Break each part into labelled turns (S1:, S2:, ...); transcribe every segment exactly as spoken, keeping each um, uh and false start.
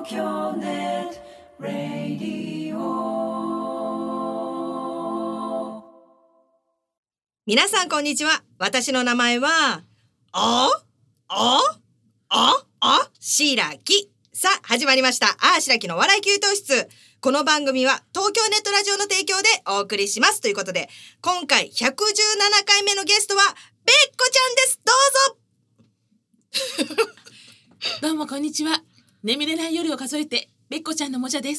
S1: 京ネットラディオ。
S2: 皆さんこんにちは。私の名前はああああしらき。さあ始まりました。あしらきの笑い給湯室。この番組は東京ネットラジオの提供でお送りしますということで、今回ひゃくじゅうななかいめのゲストはべっこちゃんです。どうぞ。
S3: どうもこんにちは。眠れない夜を数えてべっこちゃんのもじゃです。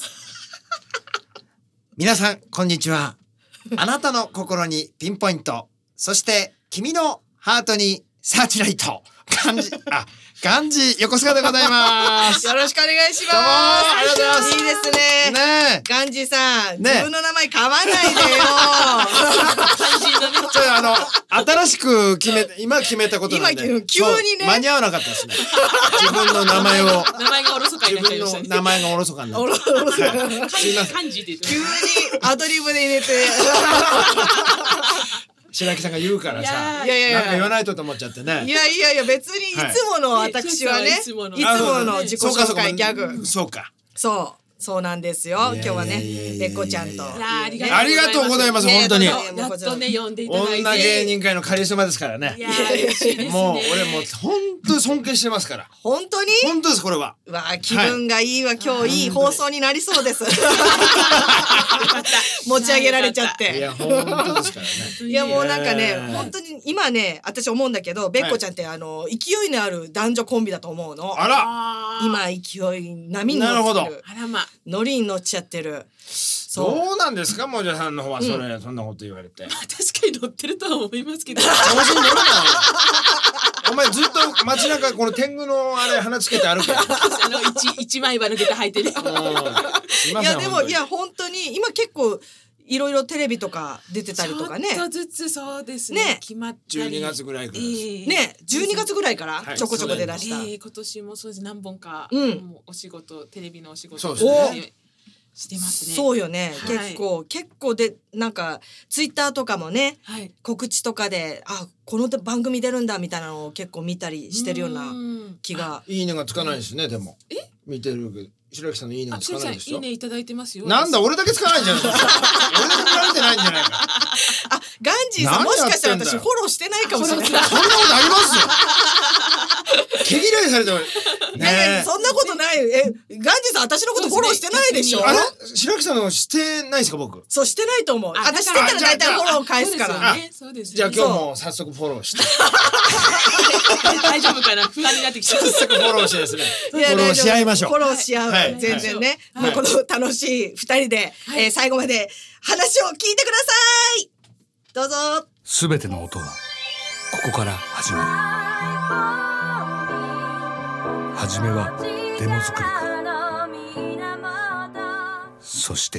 S4: 皆さんこんにちは。あなたの心にピンポイント、そして君のハートにサーチライト。漢字あ漢字横須賀でございます。
S2: よろしくお願いします。
S4: どうもありがとうございます。
S2: いいですね。
S4: ねえ、
S2: ガンジさん、
S4: ね
S2: 自分の名前噛まないでよ。
S4: ちょっとあの新しく決め今決めたことなんで、
S2: 今急にね
S4: そう間に合わなかったですね。自分の名前を
S3: 名前がおろそかになっちゃいましたね。
S4: 自分の名前がおろそかになっ
S2: おろ
S4: て、
S2: おろそか
S4: はい、すいません。
S3: 漢字って言って
S2: 急にアドリブで入れて。
S4: 白木さんが言うからさ、
S2: いやいやいや
S4: なんか言わないとと思っちゃってね。
S2: いやいやいや、別にいつもの私はね、
S3: はい
S2: いつも
S3: いつも
S2: の自己紹介ギャグ。
S4: そうか。
S2: そうそうなんですよ。今日はね
S4: いやいやいやいや
S2: べっこちゃんと、
S3: いやありが
S4: ありがとうございます。
S2: ね
S4: 本当に。
S2: ね
S3: やっとね呼んでいただいて。
S4: 女芸人界のカリスマですからね
S3: い。や嬉しいですね。
S4: もう俺もう本当に尊敬してますから。
S2: 本当に
S4: 本当ですこれは。
S2: うわあ気分がいいわ、今日いい放送になりそうです。持ち上げられちゃって
S4: いや本当ですからね。
S2: いやもうなんかね、
S4: えー
S2: 本当に今ね私思うんだけど、べっこちゃんってあの勢いのある男女コンビだと思うの。
S4: あら。
S3: あー
S2: 今勢い波に乗って
S4: なるほど
S2: る、
S3: あらま。
S2: ノリに乗っちゃってる。そう
S4: どうなんですかもじゃさんの方はそれ、そんなこと言われて。
S3: 確かに乗ってるとは思いますけど。
S4: 調子に乗るな。お前ずっと街中この天狗のあれ鼻つけて歩け。
S3: あの一一枚刃の下駄履いてる。
S4: すいません。
S2: いやでもいや本当に今結構いろいろテレビとか出てたりとかね
S3: ちょっとずつそうですね。
S2: ね
S3: 決まったり。
S4: じゅうにがつぐらいからです。
S3: えー
S2: ねじゅうにがつぐらいから
S4: はい
S2: ちょこちょこ出だした、
S3: えー、今年もそうです何本か、
S2: うん
S3: もうお仕事テレビのお仕事
S4: そうですね
S3: してますね。
S2: そうよね、
S3: はい
S2: 結構結構でなんかツイッターとかもね
S3: はい。
S2: 告知とかであこの番組出るんだみたいなのを結構見たりしてるような
S3: うん
S2: 気が。
S4: いいねがつかないですねでも。
S3: え
S4: 見てるけど白木さんのいいねが
S3: あ、
S4: つ
S3: しのさんい
S4: かないですよ。
S3: いねいただいてますよ。
S4: なんだ俺だけつかないんじゃないですか。俺だけ見られてないんじゃないか。
S2: あガンジーさん
S4: 何
S2: もしかしたら
S4: やってんだよ
S2: 私フォローしてないかもしれない。
S4: そんなことありますよ。毛嫌いされても
S2: いやいや
S4: ねえ。
S2: そんなことない。えガンジーさん私のことフォローしてないでしょ。
S4: あれ白木さんのしてないですか僕。
S2: そうしてないと思う。
S3: あ
S2: 私してたら大体フォロー返すから。
S3: そうですよね。そうですよね。
S4: じゃあ今日も早速フォローして。
S3: 大丈夫かな不安になってきちゃう。
S4: 早速フォローしてですね。フ
S2: いや
S4: ォローし合いましょう。
S2: フォローし合う、
S4: はい
S2: 全然ね、
S4: はい
S2: もうこの楽しい二人で、
S3: はい
S2: えー最後まで話を聞いてください。どうぞ。
S5: すべての音はここから始まる。はじめはデモ作りからそして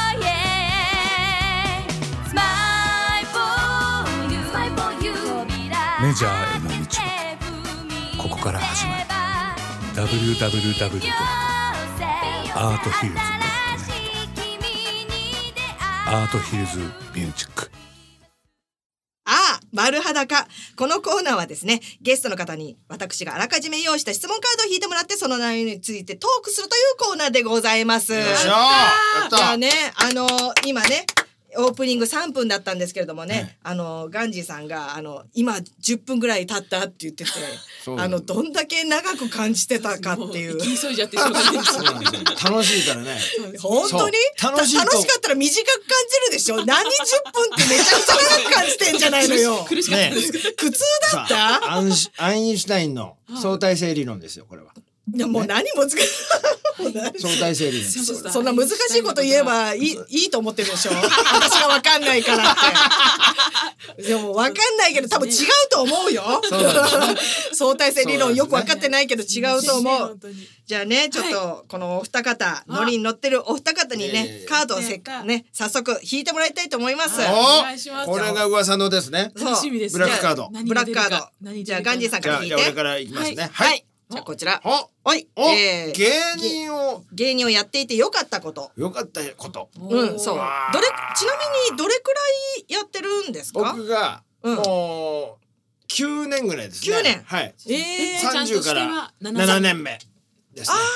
S5: メジャーへの道もここから始まる。 ダブリューダブリューダブリュー ドットアートヒルズ ドットネット アートヒルズミュージック。
S2: ああ丸裸。このコーナーはですねゲストの方に私があらかじめ用意した質問カードを引いてもらってその内容についてトークするというコーナーでございます。
S4: よっしゃー。やった。
S2: じゃあねあの今ねオープニングさんぷんだったんですけれどもね、あのガンジーさんがあの今じゅっぷんぐらい経ったって言ってて
S4: そう
S2: あのどんだけ長く感じてたかっていう。
S3: も行き急いじゃってしょうがないです。
S4: そうなんですよ楽しいからね。
S2: 本当に
S4: そう楽しいと
S2: た楽しかったら短く感じるでしょ。何じゅっぷんってめちゃくちゃ長く感じてんじゃないのよ。
S3: 苦しかったですか。
S2: 苦痛だっ
S4: さあ
S2: た。
S4: アンシアインシュタインの相対性理論ですよこれは。
S2: いやもう何もつか
S4: 相対性理論。
S3: そうそう
S2: そんな難しいこと言えばいいいいと思ってるでしょ。私がわかんないからって。でもわかんないけど多分違うと思うよ。
S4: そうなんですね。
S2: 相対性理論よく分かってないけど違うと思う
S3: 本。当に
S2: じゃあねちょっとこのお二方ノリに乗ってるお二方に
S4: え
S2: ね
S4: え
S2: カードをせっ
S3: ね
S2: ね早速引いてもらいたいと思います。
S3: お願いします
S4: これが噂のですね。
S2: そう
S3: 楽しみです。
S4: ブラックカード
S3: 何が出るか
S2: ブラックカード
S3: 何
S2: じゃあガンジーさん
S4: じゃあ
S2: から引いて。
S4: じゃあ俺からいきますね。
S2: はい。じゃあこちら。
S4: お
S2: おい。
S4: お
S2: えー
S4: 芸人を
S2: 芸人をやっていてよかったこと。
S4: 良かったこと。
S2: うん、そう。ど
S4: わ
S2: れ
S4: ー
S2: ちなみにどれくらいやってるんですか？
S4: 僕が
S2: うん
S4: もうきゅうねんぐらいですね。
S2: きゅうねん
S4: はい。
S2: えー、
S4: さんじゅうからななねんめですね。
S2: ああなる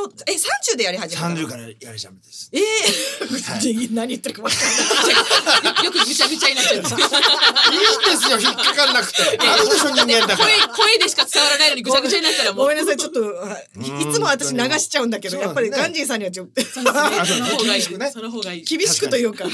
S2: るほど。え、さんじゅうでやり始めたの？
S4: さんじゅうからやり始めです。
S2: ええー、何言ってるか分かんない。
S3: よくぐちゃぐちゃになっちゃうんですけど。
S4: いいんですよ、引っかかんなくて。あるでしょ、人間だから。
S3: 声声でしか伝わらないのにぐちゃぐちゃになったらもう。
S2: ごめんなさい、ちょっといいつも私流しちゃうんだけど、やっぱりガンジーさんにはちょっと
S3: そうですね。その方がいい。
S4: 厳しくね
S3: その方がいい。
S2: 厳しくというか、はい、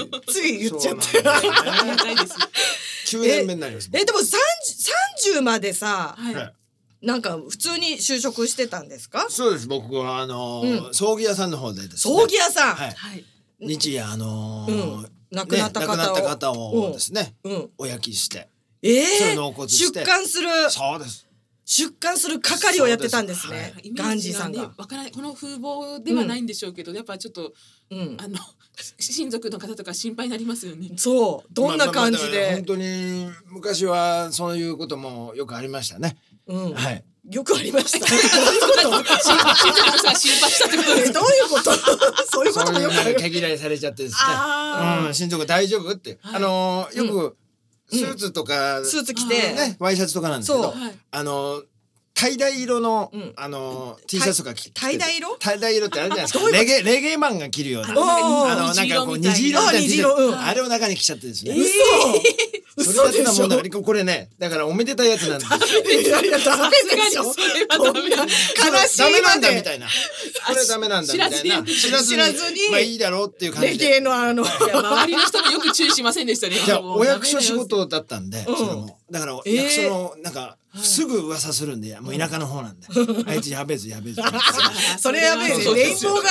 S2: つい言っちゃって。
S4: そうなんだよね
S3: ありがたいです。
S4: きゅうねんめになります。
S2: え、でもさんじゅうまでさ、
S3: はい。
S4: はい
S2: なんか普通に就職してたんですか？
S4: そうです。僕はあのー
S2: うん
S4: 葬儀屋さんの方でですね。
S2: 葬儀屋さん。
S4: はい。
S3: はい。
S4: 日夜あのー
S2: うん亡くなった方を
S4: ね亡くなった方をですね、
S2: うん。
S4: お焼きして、
S2: え
S4: それ
S2: え
S4: 納骨して
S2: 出棺する
S4: そうです。
S2: 出棺する係をやってたんですね。
S3: イメ
S2: ガン
S3: ージがね
S2: ジーさんが。
S3: わからないこの風貌ではないんでしょうけど、やっぱちょっと
S2: うん。
S3: あの親族の方とか心配になりますよね。
S2: そう。どんな感じ
S4: まあまあまあだから本
S2: で。
S4: 当に昔はそういうこともよくありましたね。
S2: うん。
S4: はい。
S2: よくありました。
S3: 親族の人が心配したってことです
S2: え、どういうこと？そういうこ
S4: そういう
S2: ともよくある。
S4: の毛嫌いされちゃってですね。
S2: あ
S4: うん、親族大丈夫って、
S3: はい
S4: あのーよくスーツとか、
S2: ースーツ着
S3: あ
S2: て。
S4: ね、ワイシャツとかなんですけど、
S2: そう
S3: はい
S4: あのータイダイ色の、
S2: うん
S4: あのー T シャツとか着て
S2: タイダイ色
S4: タイダイ色ってあるじゃないですか。
S2: どういうこと
S4: レゲエレゲエマンが着るような。
S2: おー
S4: あのなんかこう虹色みたいな T シャツ
S2: 虹色うん
S4: あれを中に着ちゃってですね。
S2: 嘘。
S4: それだけ
S2: 嘘でしょ。
S4: なもんだからこれね、だからおめでたいやつなんですよ。
S2: いやいやダメでしょ。
S3: それはダメだ。
S2: 悲しい
S4: ダメなんだ
S2: まで
S4: みたいな。これダメなんだみたいな。
S3: 知らずに
S4: 知らず
S2: 知らずに
S4: まあいいだろうっていう感
S2: レ
S4: じで。
S2: ゲエのあの。
S3: いや周りの人もよく注意しませんでしたね。
S4: じゃあ
S3: もう
S4: お役所仕事だったんで、
S2: うん
S4: それもだから
S2: えー
S4: 役所のなんかすぐ噂するんで、もう田舎の方なんで、あいつやべえぞやべえぞ。
S2: それやべえね。
S3: そう
S2: レインボー柄の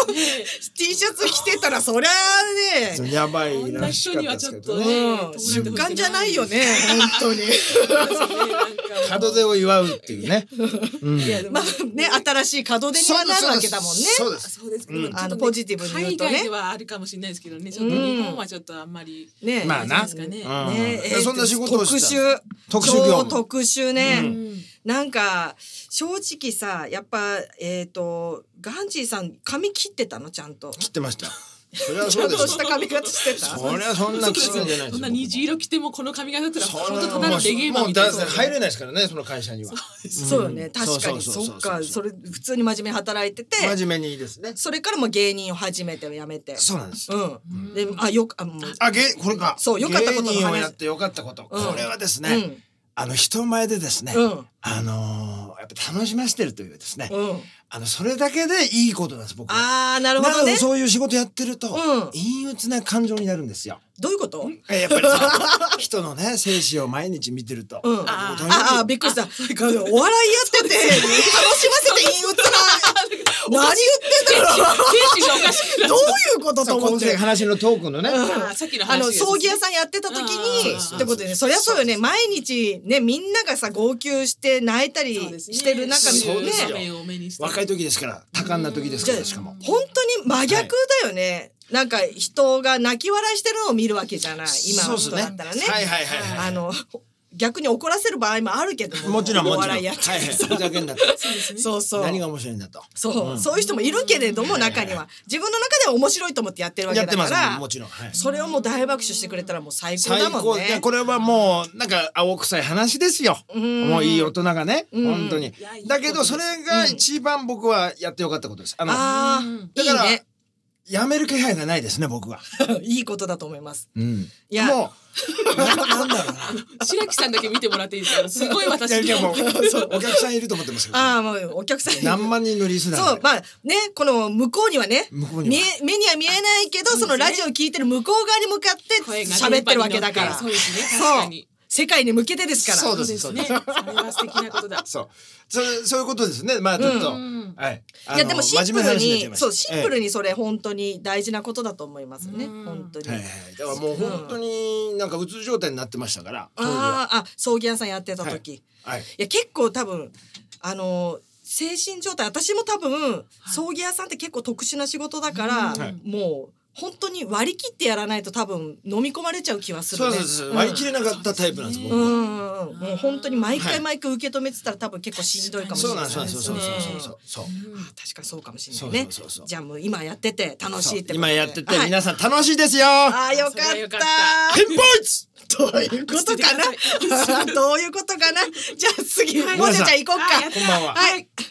S2: T シャツ着てたらそりゃあね。
S4: やばいらしかったですけどね。
S2: うん、出棺じゃないよね、本当に。
S4: 門出を祝うっていうね。うん
S3: いやでも
S2: まあね、新しい門出にはなるわけだもんね。
S4: そうです。
S3: そうですけど、
S4: うん
S3: ちょっとね
S2: あのポジティブに言うとね
S3: 海外ではあるかもしれないですけどね、ちょっと日本はちょっとあんまり、
S2: ね、
S4: まあな
S3: ですかね。
S4: うん
S2: ね
S4: でそんな仕事を
S2: 特
S4: して
S2: 殊、
S4: 特殊業務
S2: 超特殊ね。
S3: うん
S2: なんか正直さ、やっぱえっ、とガンジーさん髪切ってたのちゃんと。
S4: 切ってました。それは
S2: ちゃ
S4: そうんですよ。
S2: とした髪型してた。
S4: それはそんな聞くんじゃないですよ。
S3: そんな虹色着てもこの髪型だったら
S4: そ
S3: 本当た
S4: れは
S3: だのレゲエマンみたいな。
S4: もうだ入れないですからね、その会社には。
S2: そうよね、確かに
S4: そ
S2: そう
S4: そうそうそう
S2: っか、それ普通に真面目に働いてて、
S4: 真面目にいいですね。
S2: それからもう芸人を始めて辞めて。
S4: そうなんです。
S2: うん。で、あよくあもう
S4: あ、げこれか。
S2: そうよかったことの話
S4: 芸人をやってよかったこと。
S2: うん
S4: これはですね、あの人前でですね、
S2: うん
S4: あのーやっぱ楽しませてるというですね、
S2: うん。うん。
S4: あのそれだけでいいことなんです僕は。
S2: ああ、なるほ
S4: なので
S2: どね。
S4: そういう仕事やってると、
S2: うん
S4: 陰鬱な感情になるんですよ。
S2: どういうこと？
S4: えやっぱりさ人のね生死を毎日見てると、
S2: うん。
S4: もう
S2: あ
S4: とにかく
S2: あ、びっくりした。お笑いやってて、楽しませて陰鬱な。何言ってんだろう。
S3: 精神がおかしくなっ
S2: どういうことと
S4: そうこの
S2: 思って。
S4: 話のトークのね、
S3: た。さっきの
S2: あの
S3: 話ですね。
S2: 葬儀屋さんやってた時に
S3: うん
S2: ってことでね、そりゃそうよね。毎日ね、みんながさ号泣して泣いたり
S3: そうですね
S2: してる中
S4: そうですよ
S2: ね。
S3: 場面を目にして
S4: 若い時ですから多感な時です
S2: じゃあ
S4: からしかも。
S2: 本当に真逆だよね。なんか人が泣き笑いしてるのを見るわけじゃない。今の人
S4: そうですね
S2: だったらね。
S4: はいはいはいはい。
S2: あの逆に怒らせる場合もあるけども。
S4: もちろんもちろん。
S2: お笑いやって
S4: はいはい。
S2: てさ
S4: ふざけんなって。
S2: そうそう。
S4: 何が面白いんだと。
S2: そう、
S4: うん
S2: そういう人もいるけれども中には自分の中では面白いと思ってやってるわけ
S4: やってます
S2: だから、
S4: もちろん。はい。
S2: それをもう大爆笑してくれたらもう最高
S4: 最
S2: だも
S4: 高。
S2: んね。
S4: いやこれはもうなんか青臭い話ですよ。
S2: ん
S4: もういい大人がね、
S2: うん
S4: 本当に
S3: いやいい。
S4: だけどそれが一番僕はやってよかったことです。あの
S2: ああ、
S4: だから
S2: いいね。
S4: やめる気配がないですね僕は。
S2: いいことだと思います。
S4: うん。
S2: いや
S4: もうななんだろうな。
S3: 白木さんだけ見てもらっていいですか。すごい私
S4: いやいやもう
S3: に
S4: そうお客さんいると思ってますけど。
S2: ああ、もうお客さんに。
S4: 何万人のリスナーが
S2: そう、まあね、この向こうにはね、
S4: 向こうには
S2: 見え目には見えないけど、そのラジオを聞いてる向こう側に向かって
S3: 声が
S2: 喋ってるわけだから。
S3: そうですね。確
S2: そう
S3: かに。
S2: 世界に向けてですから。
S4: そうです
S3: そうですね。それは素敵なことだ。
S4: そう。それそういうことですね。まあちょっと、
S3: うん
S4: はい。
S2: いやでもシンプル
S4: 真面目な話になっちゃい
S2: に、
S4: ました
S2: そうシンプル
S4: え
S2: にそれ本当に大事なことだと思いますね。
S3: うん
S2: 本当に。
S4: えはいはい。だからもう本当になんかうつ状態になってましたから。当時は
S2: ああ、あ、葬儀屋さんやってた時。
S4: はい。
S2: いや結構多分あの精神状態、私も多分、葬儀屋さんって結構特殊な仕事だから、
S4: はい
S2: もう本当に割り切ってやらないと多分飲み込まれちゃう気はするね。
S4: そうそうそう。割り切れなかったタイプなんです僕は。
S2: うんうんうん、もう本当に毎
S4: はい
S2: 回毎回受け止めてたら多分結構しんどいかもしれない
S4: そうなんです。そうそうそうそうそうそう。
S2: あ確かにそうかもしれないね。
S4: そうそうそうそう
S2: じゃあもう今やってて楽しいってことで
S4: 今やってて
S2: はい
S4: 皆さん楽しいですよ。
S2: あーよか
S3: それはよか
S2: っ。
S3: った
S4: ピンポイント。
S2: どういうことかな。どういうことかな。じゃあ次、モネちゃん行こうか。
S3: あやっ
S4: こんばんは。
S2: はい。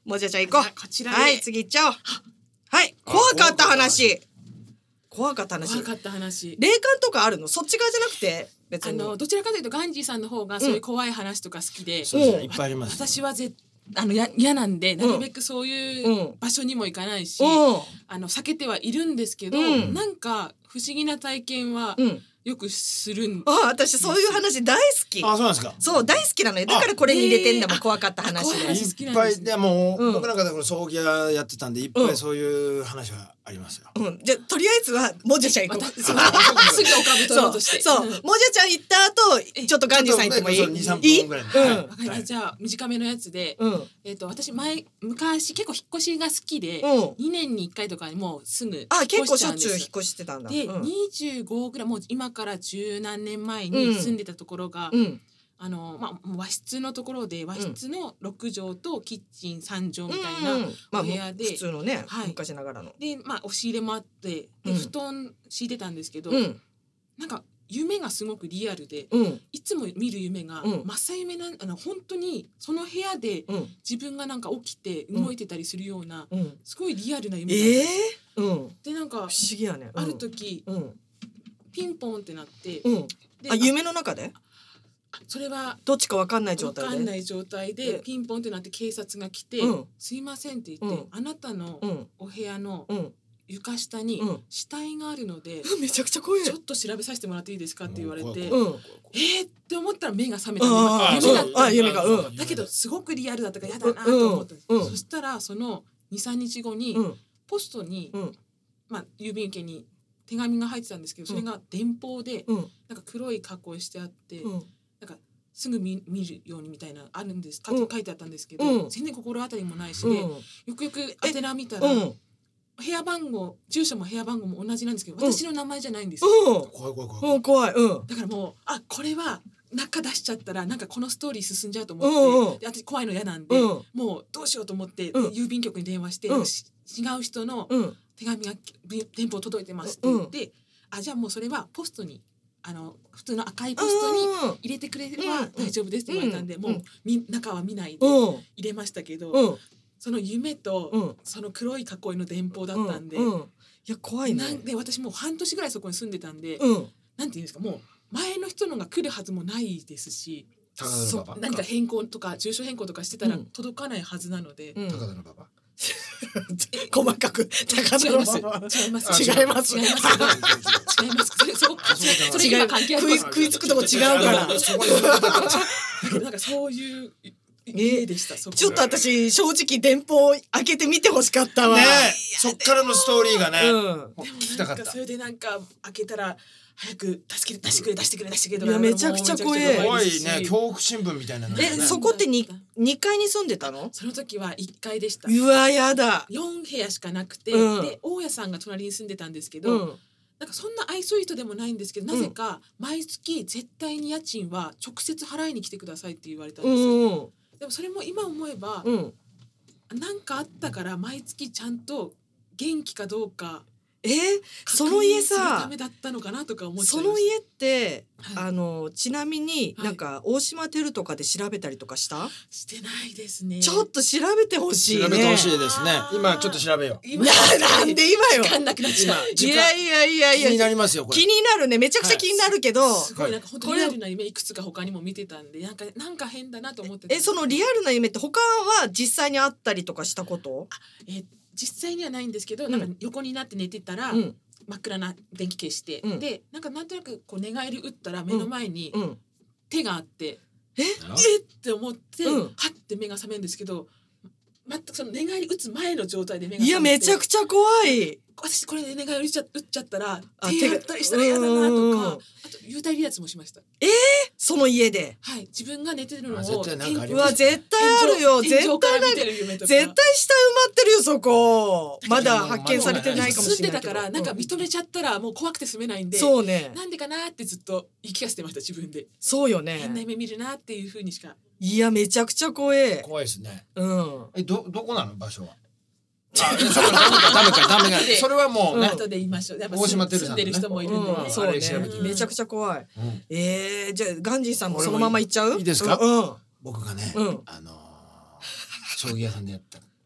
S2: もじゃちゃん行こ
S3: じゃあこち
S2: う。
S3: らで
S2: はい、次行っちゃおう。はい、怖かった話。怖かった話。
S3: 怖かった話。
S2: 霊感とかあるの？そっち側じゃなくて別に。
S3: あのどちらかというとガンジーさんの方がそういう怖い話とか好きで、
S4: そうですね、いっぱいあります。
S3: 私はぜあのや嫌なんでなるべくそういう
S2: うん
S3: 場所にも行かないし、
S2: うん
S3: あの避けてはいるんですけど、
S2: うん
S3: なんか不思議な体験は
S2: うん。
S3: よくするん。
S2: あ、私そういう話大好き。
S4: あ、そうなんですか。
S2: そう大好きなのよ。だからこれに入れてんだもん。
S3: あ
S2: 怖かった話で。
S3: あ怖い話好き
S4: いっぱい
S3: なんですね
S4: でも、
S2: うん
S4: 僕なんかでこれ葬儀屋やってたんでいっぱいそういう話はありますよ。
S2: うん、じゃあとりあえずはもじゃちゃん行こう。
S3: 私そうすぐおかぶ取ろうとして。
S2: そう、
S3: ん
S2: もじゃちゃん行った後、ちょっとガンジーさん行ってもいい？
S4: ちょっとねそうにさんぷん
S2: いい？
S4: ぐらいの
S2: うん。
S3: わかりました。じゃあ短めのやつで、
S2: うん。
S3: えっと私前昔結構引っ越しが好きで、
S2: うん
S3: にねんにいっかいとかにもうすぐ
S2: あ、結構しょっ
S3: 引っ越しちゃうんです
S2: ちゅう引っ越してたんだ。
S3: で、
S2: うん。
S3: にじゅうごぐらいもう今から十何年前
S2: うん
S3: に住んでたところが、
S2: うん。
S3: あのまあ和室のところで和室のろくじょうとキッチンさんじょうみたいな、
S2: うんまあ
S3: お部屋で
S2: 普通のね、
S3: はい
S2: 昔ながらの。
S3: でまあ押し入れもあってで、
S2: うん
S3: 布団敷いてたんですけど、
S2: うん
S3: なんか夢がすごくリアルで、
S2: うん
S3: いつも見る夢が
S2: うん
S3: 真っ青夢なんあの本当にその部屋で
S2: うん
S3: 自分がなんか起きて動いてたりするような、
S2: うん。
S3: すごいリアルな夢だったんで
S2: ええ
S3: す。
S2: うん。不思
S3: でなんか
S2: 議やね。うん
S3: ある。時
S2: うん
S3: ピンポンってなって、
S2: うん。
S3: で
S2: あ、夢の中で？
S3: それは
S2: どっちかわかんない状
S3: わ
S2: 態で。
S3: かんない状態で
S2: え
S3: ピンポンってなって警察が来て
S2: うん
S3: 「すいません」って言って
S2: うん
S3: 「あなたの
S2: うん
S3: お部屋の
S2: うん。
S3: 床下に
S2: うん
S3: 死体があるので
S2: めちゃくちゃ怖い。
S3: ちょっと調べさせてもらっていいですか?」って言われて
S4: うん
S2: うん。
S3: えーって思ったら目が覚めた
S2: あ
S4: あ
S3: 夢だった
S2: あ、夢が。うん。
S3: だけどすごくリアルだったから嫌だなと思ったんです、
S2: うんうん
S3: そしたらそのにさんにちごに
S2: うん。
S3: ポストに、
S2: うん。
S3: まあ、郵便受けに手紙が入ってたんですけどそれが電報で、
S2: うん。
S3: なんか黒い加工してあって、
S2: うん。
S3: なんかすぐ見見るようにみたいなあるんですか、
S2: うん
S3: 書いてあったんですけど、
S2: うん
S3: 全然心当たりもないしで、
S2: うん。
S3: よくよく宛名見たら、
S2: うん。
S3: 部屋番号住所も部屋番号も同じなんですけど
S2: うん
S3: 私の名前じゃないんですよ、
S2: うん。
S4: 怖い怖い怖い。
S2: うん、怖い。うん。
S3: だからもうあこれは中出しちゃったらなんかこのストーリー進んじゃうと思って、
S2: うんうん
S3: で私怖いの嫌なんで、
S2: うん
S3: もうどうしようと思って、
S2: うん
S3: 郵便局に電話して、
S2: うん
S3: し違う人の
S2: うん。
S3: 手紙がび電報届いてますって言って、あじゃあもうそれはポストにあの普通の赤いポストに
S2: うん。
S3: 入れてくれれば大丈夫ですって言われたんで、
S2: うん
S3: もうみ中は見ないで
S2: うん。
S3: 入れましたけど、
S2: うん。
S3: その夢と、
S2: うん
S3: その黒い囲いの電報だったんで、
S2: うん。いや、怖いね。
S3: なんで私もう半年ぐらいそこに住んでたんで、
S2: うん。
S3: なんていうんですかもう前の人のが来るはずもないですし、
S4: 高田
S3: そ
S4: の馬場。
S3: 何か変更とか住所変更とかしてたら
S2: うん
S3: 届かないはずなので、
S2: うん。
S4: 高田の馬場。
S2: 細かく。高
S3: 違います違います
S2: 違います
S3: 違いますけど違いますそれそこそれそれ今関係あります
S2: 食い食いつくとこ違うから。
S4: そこに
S3: なんかそういう家でした、そこ
S2: ちょっと私、正直電報開けてみてほしかったわ。
S4: ねえ、そっからのストーリーがね、
S2: うん。
S4: もう聞きたかった
S3: なんかそ。れでなんか開けたら早く助けて出してくれ出してくれ出してくれとか
S2: いやめちゃくちゃ怖い
S4: 怖い
S3: ですし
S4: ね、恐怖新聞みたいなのね。
S2: え、そこってに二階に住んでたの？
S3: その時はいっかいでした
S2: うわ、やだ。
S3: よんへやしかなくて、
S2: うん
S3: で大家さんが隣に住んでたんですけど、
S2: うん。
S3: なんかそんな愛想いい人でもないんですけど、なぜか毎月絶対に家賃は直接払いに来てくださいって言われたん
S2: う
S3: ですよ、
S2: ん。
S3: でもそれも今思えば、
S2: うん。
S3: なんかあったから毎月ちゃんと元気かどうか
S2: え、その家
S3: 確認するた
S2: さ
S3: め、だったのかなとか思っちゃ
S2: そ
S3: いました
S2: の家って、
S3: はい
S2: あのちなみに
S3: はい
S2: なんか大島テルとかで調べたりとかした？
S3: してないですね
S2: ちょっと調べてほしいね。
S4: 調べてほしいですね
S3: あ。ー
S4: 今ちょっと調べよう。
S3: 今
S2: ななんで今よ。
S3: 時間なくなっちゃう
S4: 今
S2: いやいやいやい
S4: 気にな
S2: や。
S4: りますよこれ。
S2: 気になるね。めちゃくちゃ気になるけど。
S3: すごいなんか本当にリアルな夢いくつか他にも見てたんでなんかなんか変だなと思ってた
S2: え、そのリアルな夢って他は実際にあったりとかしたこと？
S3: え実際にはないんですけど、
S2: うん
S3: なんか横になって寝てたら、
S2: うん
S3: 真っ暗な電気消して、
S2: うん
S3: でなんかなんとなくこう寝返り打ったら目の前に
S2: うん。
S3: 手があって、
S2: え？
S3: えって思って、
S2: うん
S3: はって目が覚めるんですけど全くその寝返り打つ前の状態で目が覚めて
S2: いやめちゃくちゃ怖い。
S3: 私これで寝返り打っちゃ打っちゃったら
S2: あ
S3: 手やったりしたら嫌だな
S2: うんうんうん
S3: とかあと幽体離脱もしました。
S2: その家で。
S3: はい自分が寝てるのを
S4: あ絶対なんかあり
S2: うわ
S4: ます
S2: 絶対あるよ。絶
S3: 天井から見
S2: 対なんか
S3: てる夢とか
S2: 絶対下埋まってるよそこ。まだ発見されてないかもし
S3: 住んで
S2: れないけど。
S3: たからなんか
S2: うん
S3: 認めちゃったらもう怖くて住めないんで、
S2: そうね。
S3: なんでかなってずっと言い聞かせてました自分で。
S2: そうよ
S3: 変な
S2: ね。
S3: 夢見るなっていう風にしか。
S2: いやめちゃくちゃ怖え。
S4: 怖いですね。
S2: うん。
S4: えどどこなの場所は？あ、そこダメかダメかダメか。それはもうね。
S3: 後で言いましょう。やっぱ
S4: 大島てる
S3: 住ん
S4: さんのね
S3: でる人もいるんでね。
S2: うん、そうね
S4: あれ調べて
S2: めちゃくちゃ怖い。
S4: うん
S2: えー、じゃあガンジーさんもそのまま行っちゃう？
S4: いいですか
S2: うん。
S4: 僕がね、
S2: うん
S4: あのー葬儀屋さんでやった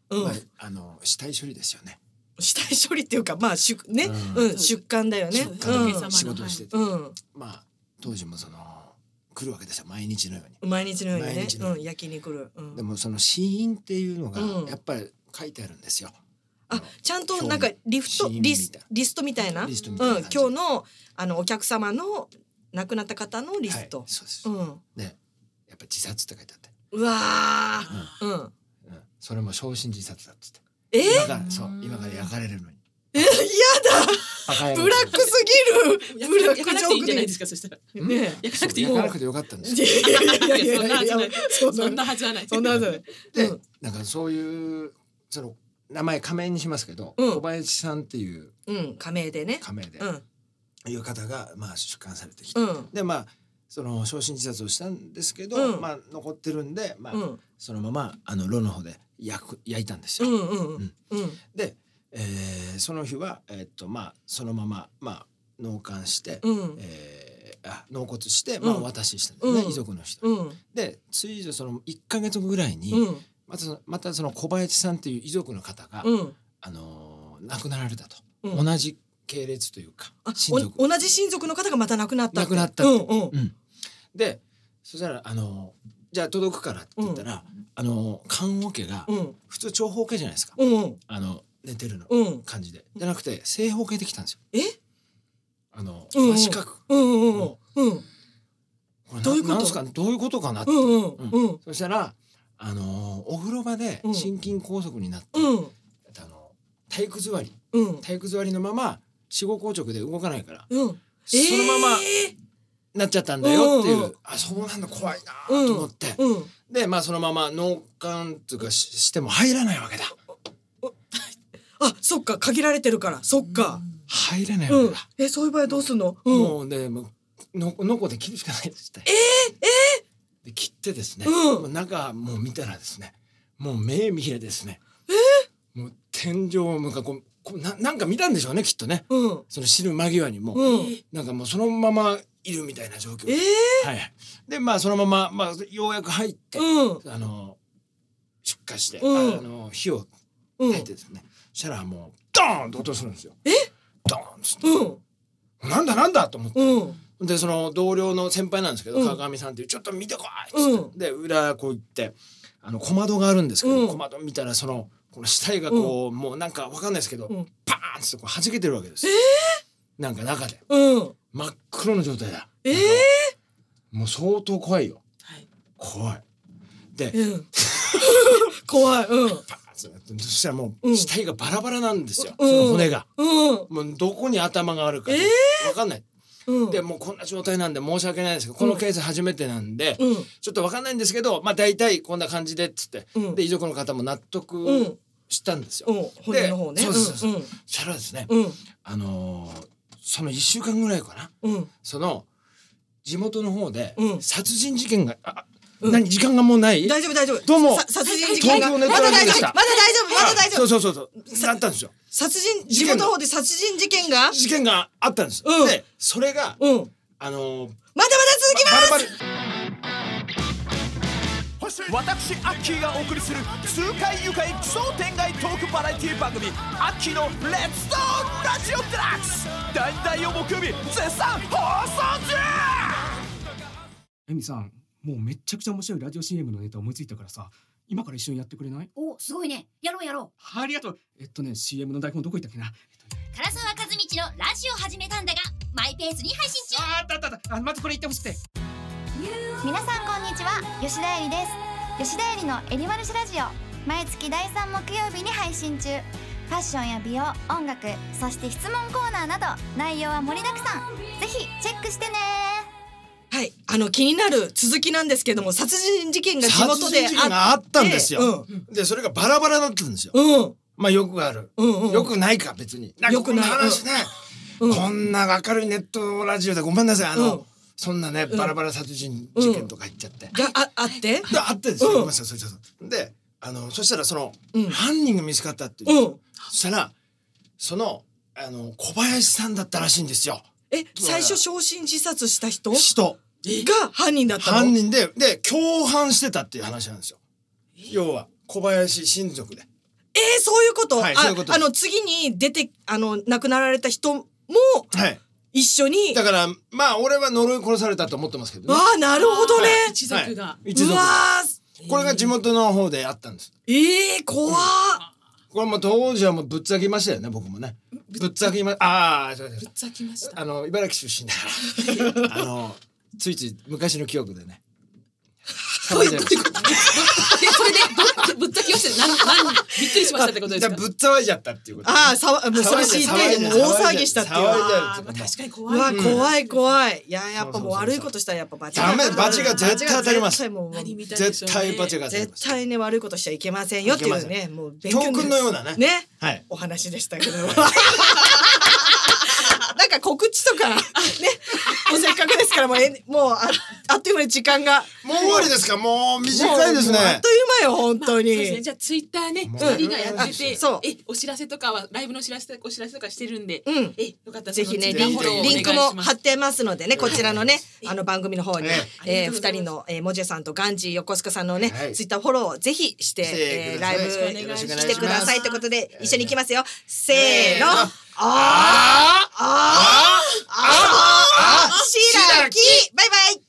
S2: うん
S4: まあ、あの死体処理ですよね。
S2: 死体処理っていうかまあ出ね、
S4: う
S2: うんん、出棺だよね。
S3: そうです
S2: うん
S3: 仏様の
S4: 仕事をしてて、
S2: うん、
S4: まあ当時もその来るわけですよ、毎日のように。
S2: 毎日のようにね
S4: 毎日のように
S2: うん、焼きに来る。うん、
S4: でもその死因っていうのが
S2: うん
S4: やっぱり書いてあるんですよ。
S2: あ、ちゃんとなんかリフト
S4: シーンみたい
S2: リスリストみたいな、
S4: リスト
S2: うん、
S4: みたいな感じ
S2: 今日のあのお客様の亡くなった方のリスト。
S4: はい、そうです。
S2: うん、
S4: でやっぱ自殺って書いてあって、
S2: うわー、うん、
S4: うん、それも焼身自殺だっつって
S2: え
S4: 今からそう今から焼かれるのに
S2: え、やだ、
S4: 赤いの
S2: ブラックすぎる。ブラッ
S3: 焼
S2: クジョーク
S3: かなくていいんじゃないで
S2: です
S3: かそしたら。
S2: ね。
S3: 焼かなくていい
S4: 焼かなくてよかったんですよ。
S2: いやいやいやいやいや
S3: そんなはずはない。
S2: そんなはずはない。
S4: で、
S2: うん
S4: なんかそういうその名前仮名にしますけど、
S2: うん
S4: 小林さんっていう
S2: うん、仮名でね。
S4: 仮名で、
S2: うん、
S4: いう方がまあ出棺されてきて、
S2: うん、
S4: でまあその焼身自殺をしたんですけど、
S2: うん
S4: まあ残ってるんで、まあ
S2: うん、
S4: そのままあの炉の方で焼く焼いたんですよ。
S2: うん、うん、うん、
S4: で、えーその日はえーっとまあそのまままあ納棺して、
S2: うん、
S4: えーあ納骨してまあ
S2: うん
S4: お渡ししたんですね、
S2: うん
S4: 遺族の人に。
S2: うん、
S4: でついぞそのいっかげつごぐらいに、
S2: うん、
S4: またそのまたその小林さんっていう遺族の方が、
S2: うん。
S4: あのー亡くなられたと、
S2: うん
S4: 同じ系列というか
S2: あ、
S4: 親族
S2: お同じ親族の方がまた亡くなったって。
S4: 亡くなったって
S2: うん、うん、
S4: うん、でそしたらあのーじゃあ届くからって言ったら、あのー棺桶が
S2: うん、
S4: 普通長方形じゃないですか、
S2: うん、
S4: あの寝てるの、
S2: うん。
S4: 感じでじゃなくて正方形できたんですよ。
S2: え？
S4: あの
S2: うんうん
S4: 真四角、
S2: うん、うん、うん、うん、
S4: これな
S2: どういうこと
S4: なんすかどういうことかなって、
S2: うん、うん、うん、
S4: そしたらあのーお風呂場で
S2: うん
S4: 心筋梗塞になって、
S2: うん、
S4: あの体育座り
S2: うん、
S4: 体育座りのまま死後硬直で動かないから、
S2: うん。
S4: そのまま
S2: えー
S4: なっちゃったんだよっていう、
S2: うんうん
S4: あそうなんだ怖いなと思って、
S2: うん。
S4: でまあそのまま納棺っていうかししても入らないわけだ
S2: あ、そっか、限られてるから、そっか。
S4: 入れないわ
S2: うん
S4: けだ、。
S2: え、そういう場合どうすんの？うん。
S4: もうねもうののこで切るしかないですって。ええで切ってですね、
S2: うん
S4: もう中もう見たらですねもう目見えですね、もう天井もかこうこうななんか見たんでしょうねきっとね、
S2: うん。
S4: その死ぬ間際にもう、
S2: うん。
S4: なんかもうそのままいるみたいな状況
S2: え
S4: で、
S2: え
S4: はいはい、でまあそのまま、まあ、ようやく入って、
S2: うん。
S4: あの出火して、
S2: うん
S4: あの火を
S2: うん。
S4: 焚いてですね、そしたらもうドーンと音するんですよ。
S2: え？
S4: ドーンっつって、
S2: うん。
S4: なんだなんだと思って、
S2: うん。
S4: でその同僚の先輩なんですけど、
S2: うん
S4: 川上さんっていうちょっと見てこいっつって、
S2: うん
S4: で裏こう行ってあの小窓があるんですけど、
S2: うん
S4: 小窓見たらそのこの死体がこう、もうなんかわかんないですけど、
S2: うん
S4: パーンっつってこう弾けてるわけです。なんか中で
S2: うん。
S4: 真っ黒の状態だ。
S2: ええ
S4: もう相当怖いよ。
S3: はい。
S4: 怖い。で、
S2: うん。怖い。うん。
S4: パーンってなってそしたらも
S2: う
S4: うん死体がバラバラなんですよ、
S2: うん
S4: その骨が。
S2: うん。
S4: もうどこに頭があるか
S2: えー
S4: わかんない。
S2: うん。
S4: でもうこんな状態なんで申し訳ないですけど、このケース初めてなんで、
S2: うん。
S4: ちょっとわかんないんですけど、まあ大体こんな感じでっつって、
S2: うん
S4: で遺族の方も納
S2: う
S4: 得
S2: ん。
S4: したんですよ。
S2: うん。骨の方ね。
S4: そうそうそう。
S2: うん。
S4: そしたらですね、
S2: うん。
S4: あのーその一週間ぐらいかな、
S2: うん。
S4: その地元の方で
S2: うん
S4: 殺人事件が、あ、
S2: うん
S4: 何時間がもうない？
S2: 大丈夫大丈夫。
S4: どうも
S2: さ殺人事件が
S4: 東京ネッ
S2: まだ大丈夫。
S4: トラジオでした
S2: まだ大丈夫。まだ大丈夫。
S4: そうそうそうそう。なったんですよ。
S2: 殺人地
S4: 事件が
S2: 元の方で殺人事件が。
S4: 事件があったんです。
S2: うん
S4: で、それが、
S2: うん。まだ
S4: あのー、
S2: まだ続きます。
S4: バラバラ
S6: 私アッキーがお送りする痛快愉快奇想天外トークバラエティ番組アッキーのレッツトーラジオデラックス大体を木曜日絶賛放送中。
S7: エミさん、もうめっちゃくちゃ面白いラジオ シーエム のネタ思いついたからさ、今から一緒にやってくれない？
S8: お、すごいね。やろうやろう。
S7: ありがとう。えっとね シーエム の台本どこ行ったっけな。
S8: 唐沢和道のラジオ始めたんだがマイペースに配信中。
S7: あーあったあったあった。あ、まずこれ言ってほしくて。
S9: 皆さんこんにちは、吉田絵里です。吉田絵里のエリマルシラジオ、毎月だいさん木曜日に配信中。ファッションや美容、音楽、そして質問コーナーなど内容は盛りだくさん。ぜひチェックしてね。
S2: はい。あの気になる続きなんですけども、殺人事件が地
S4: 殺
S2: 元で
S4: 人事件があったんですよ。
S2: うん。
S4: で、それがバラバラだったんですよ。
S2: うん。
S4: まあよくある。
S2: うんうん。
S4: よくないか別に。なんかこんな話ね。
S2: うん
S4: こんな明るいネットラジオでごめんなさい。あの、
S2: うん
S4: そんなね、バラバラ殺人事件とか言っちゃって。
S2: がああって。
S4: であってですよ。
S2: うん
S4: ごめんなさいそれちょっとで、あのそしたらその、
S2: うん
S4: 犯人が見つかったっていう。
S2: うん。
S4: そしたらそのあの小林さんだったらしいんですよ。
S2: え、最初焼身自殺した人が
S4: 人
S2: 犯人だったの？
S4: 犯人でで共犯してたっていう話なんですよ。要は小林親族で。
S2: えー、そういうこと。
S4: はい、そういうこと
S2: あ、あの次に出てあの亡くなられた人も
S4: はい
S2: 一緒に。
S4: だからまあ俺は呪い殺されたと思ってますけどね。
S2: わあ、なるほどね。
S3: 一族が、
S4: はい、一族。
S2: うわ
S4: これが地元の方であったんです。
S2: ええー、怖っ。
S4: これも当時はもうぶっつきましたよね、僕もね。ぶっつきま、ああ、そうです。
S3: ぶっつきました。
S4: あの茨城出身だから、あのついつい昔の記憶でね。
S3: そういうこと。それでぶっつきました。なんなんびっくりしましたってことですか。
S4: ぶっ騒いじゃったっていうこと。
S2: ああ、さわもうそれ知って大騒ぎしたっていう。
S3: あ確かに怖い。
S2: うわ、怖い怖い。いや、やっぱもう悪いことしたらやっぱ罰が。
S4: ダメ、罰が絶対当たります。
S3: 絶
S4: 対罰が当たります。
S2: 絶対ね、悪いことしちゃいけませんよっていうね、もう勉強
S4: 教訓のようなね。
S2: ね、
S4: はい。
S2: お話でしたけど。なんか告知とかね、もうせっかくですからもうえもう あ, あっという間に時間が
S4: もう終わりですか。もう短いですね。
S2: あっという間よ本当に。
S3: まあ、そうですね、じゃあツイッターねふたりがやってて、そうえお知らせとかはライブのお知らせお知らせとかしてるんで、うん、えよかったら
S2: ぜひねリンクリンクも貼ってますのでね、こちらのねあの番組の方に、えー、ふたりの、えー、もじゃさんとガンジー横須賀さんのね、はい、ツイッターフォローをぜひして、えー、ライブしてくださいということで一緒に行きますよ。せーの。あーあーあーあーしらきバイバイ。